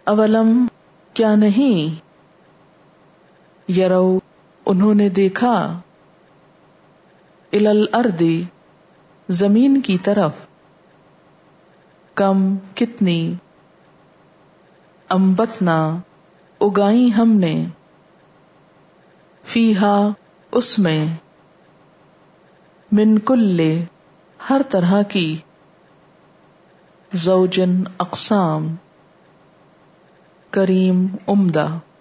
अवलम क्या नहीं, यरौ उन्होंने देखा, इलल अर्दी जमीन की तरफ, कम कितनी, अम्बतना उगाई हमने, फीहा उसमें, मिन कुल्ले हर तरह की, ज़ौजन अक़साम करीम उम्दा।